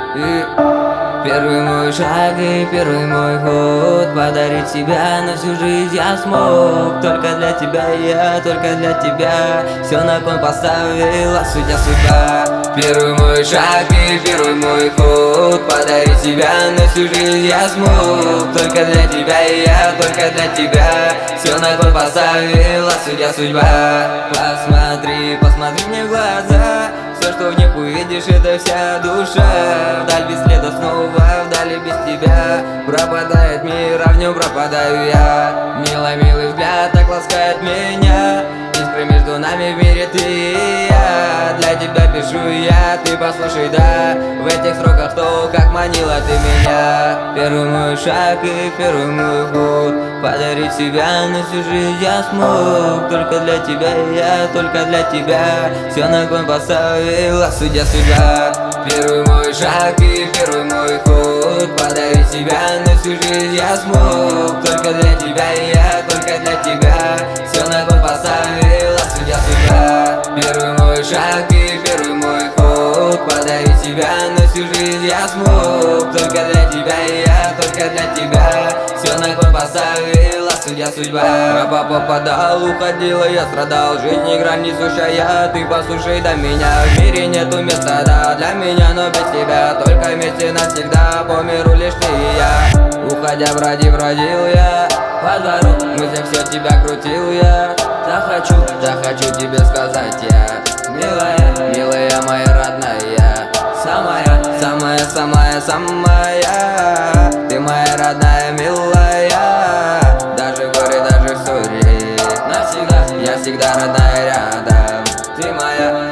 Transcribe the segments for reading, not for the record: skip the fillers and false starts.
И первый мой шаг и первый мой ход, подарить себя на всю жизнь я смог. Только для тебя я, только для тебя все на кон поставила судьба. Первый мой шаг и первый мой ход, подарить себя на всю жизнь я смог. Только для тебя я, только для тебя все на кон поставила судьба. Посмотри, посмотри мне в глаза, все, что в них увидишь, это вся душа. Вдаль без следа снова, вдали без тебя пропадает мир, а в нем пропадаю я. Милый, милый взгляд так ласкает меня, искры между нами в мире ты и я. Для тебя пишу я, ты послушай, да, в этих строках то, как манила ты меня. Первый мой шаг и первый мой ход, подарить себя на всю жизнь я смог. Только для тебя я, только для тебя все на кон поставила судьба. Первый мой шаг и первый мой ход, подарить себя на всю жизнь я смог. Только для тебя я, только для тебя все на кон поставила судьба. Первый мой шаг и первый мой ход, подарить себя на всю жизнь я смог. Только для тебя я, только для тебя все на кон поставила судьба. Раба попадал, уходила, я страдал, жизнь игра несущая, ты послушай до меня. В мире нету места, да, для меня, но без тебя только вместе навсегда, по миру лишь ты и я. Уходя бродил я по двору, мыслях все тебя крутил я. Захочу тебе сказать я, милая, милая моя родная, самая, ты моя родная, милая. Даже в горе, даже в ссоре, навсегда, я всегда родная рядом, ты моя.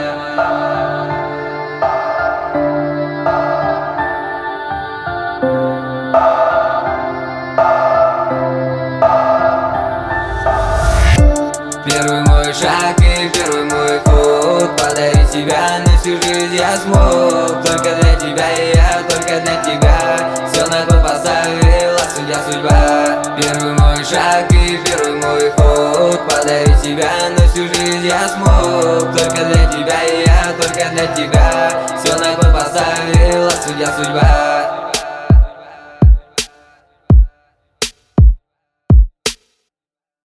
Первый мой шаг и первый мой ход, подарить себя на всю жизнь я смог. Только для тебя я, только для тебя все на кон поставила судьба. Первый мой шаг и первый мой ход, подарить себя на всю жизнь я смог. Только для тебя я, только для тебя все на кон поставила судьба.